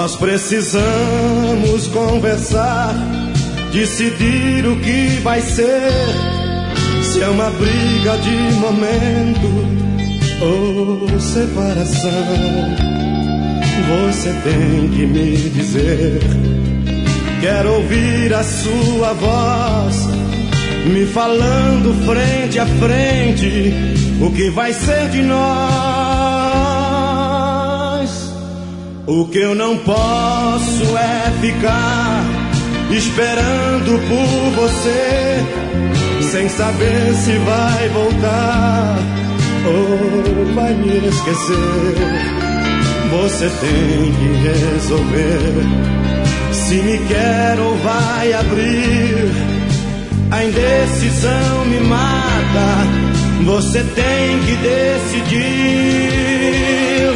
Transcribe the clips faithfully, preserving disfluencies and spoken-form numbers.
Nós precisamos conversar, decidir o que vai ser. Se é uma briga de momento ou separação, você tem que me dizer. Quero ouvir a sua voz me falando frente a frente o que vai ser de nós. O que eu não posso é ficar esperando por você, sem saber se vai voltar ou vai me esquecer. Você tem que resolver se me quer ou vai abrir. A indecisão me mata, você tem que decidir.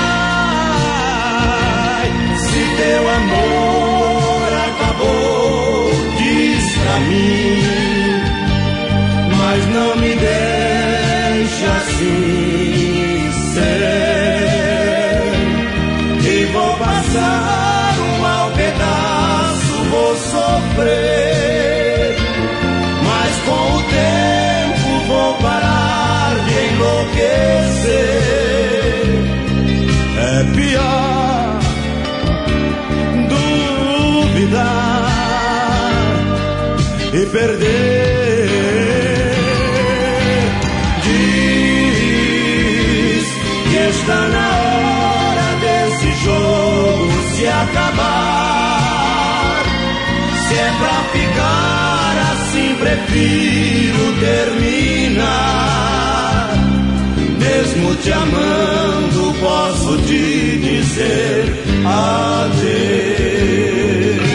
Vai, se teu amor acabou, diz pra mim, mas não me deixe assim ser. E vou passar um mau pedaço, vou sofrer, mas com o tempo vou parar de enlouquecer. É pior duvidar e perder. Diz que está na hora desse jogo se acabar. Se é pra ficar assim, prefiro terminar. Mesmo te amando, posso te dizer adeus.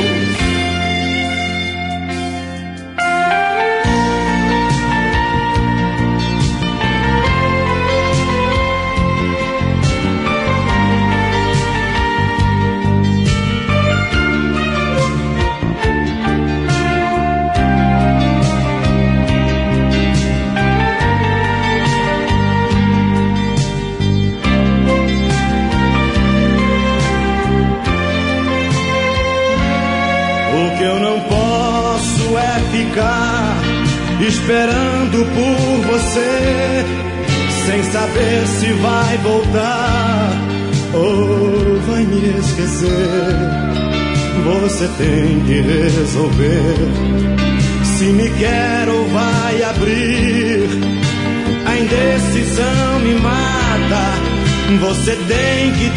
Esperando por você, sem saber se vai voltar ou vai me esquecer. Você tem que resolver se me quer ou vai abrir. A indecisão me mata, você tem que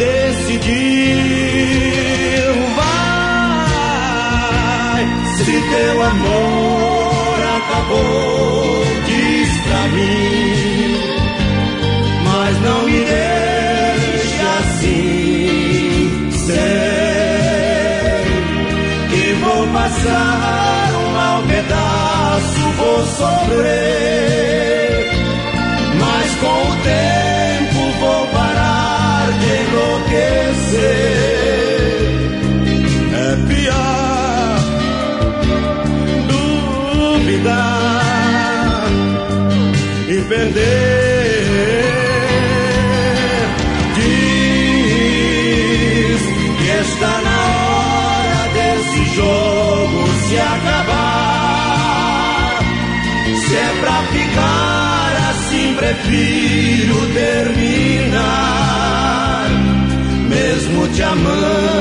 decidir. Vai, se teu amor acabou, diz pra mim, mas não me deixe assim ser. Que vou passar um mau pedaço, vou sofrer, mas com o tempo vou parar de enlouquecer. É pior duvidar e perder. Diz que está na hora desse jogo se acabar. Se é pra ficar assim, prefiro terminar. Mesmo te amando,